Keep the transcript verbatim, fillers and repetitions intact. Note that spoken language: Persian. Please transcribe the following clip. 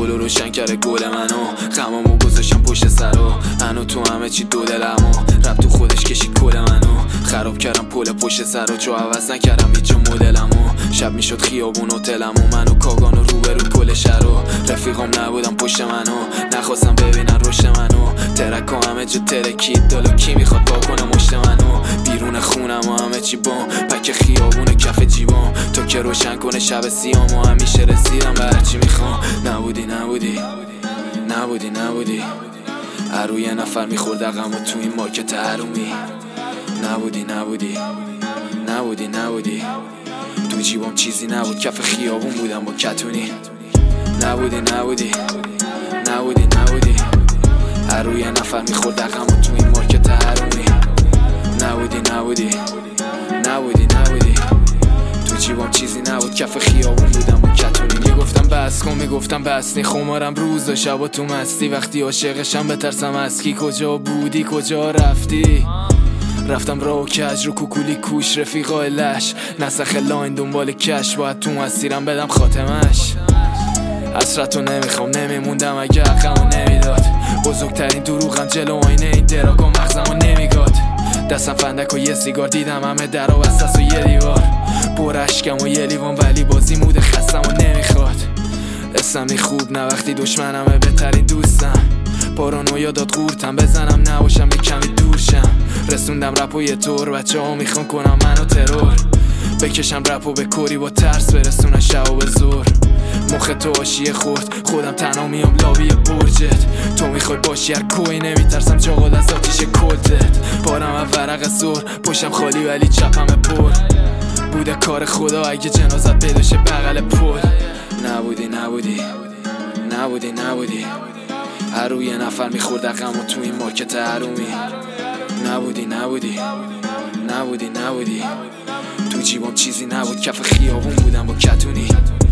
پولو روشن کرده گل منو، غمامو گذاشتم پشت سرو، هنو تو همه چی دو دلمو، رب تو خودش کشید کل منو، خراب کردم پول پشت سرو، چو عوض نکردم هیچ مدلمو، شب میشد خیابون هتلمو، منو کاگانو روبرو کل شهرو، رفیقام نبودم پشت منو، نخواستم ببینن رشد منو، ترکا همه جا ترکید دالو، کی میخواد با کنه مشت منو، بیرون خونم و همه چی بام، پک خیابون کف جیبام، تو که روشن کنه شب سیام و همیشه رسیدم به هرچی میخوام. نبودی نبودی نبودی نبودی هر یه نفر میخورد غم و تو این مارکت حرومی، نبودی نبودی نبودی نبودی تو جیبام چیزی نبود، کف خیابون بودم با کتونی، نبودی نبودی نبودی نبودی هر یه نفر میخورد غم و تو این مارکت حرومی، نبودی نبودی نبودی نبودی تو جیبام چیزی نبود، کف خیابون بودم با کتونی. یه گفتم بس کن میگفتم بس نی، خمارم روز و شب و تو مستی، وقتی عاشقشم بترسم از کی، کجا بودی کجا رفتی، رفتم راه و کج رو کوکولی کوش، رفیقای لش نسخ لاین دنبال کش، باید تو مسیرم بدم خاتمش، حسرتو نمیخوام نمیموندم اگه حقمو نمیداد، بزرگترین دروغم جلو آینه این دراگ و مغزمو نمیگاد، دستم فندک و یه سیگار، دیدم همه در و بستست و یه دیوار، بر اشکم و یه لیوان، ولی بازی موده خستم و نمیخواد، اسمی خوب نه وقتی دشمنمه بهترین دوستم، پارانویا داد قورتم بزنم نباشم یه کمی دورشم، رسوندم رپ و یه طور بچه ها میخوان کنم منو ترور، بکشم رپ و به کوری با ترس برسونن شب و به زور، مخ تو آشیه خورد خودم تنها میام لابی برجت، تو میخوای باشی هر کوی نمیترسم چاقال از آتیش کلتت، پارم و ورق سور پشتم خالی ولی چپم پر، بوده کار خدا اگه جنازت پیداشه بغل پل، نبودی نبودی نبودی نبودی هر یه نفر میخورد غم و تو این مارکت حرومی، نبودی نبودی نبودی نبودی تو جیبام چیزی نبود، کف خیابون بودم با کتونی.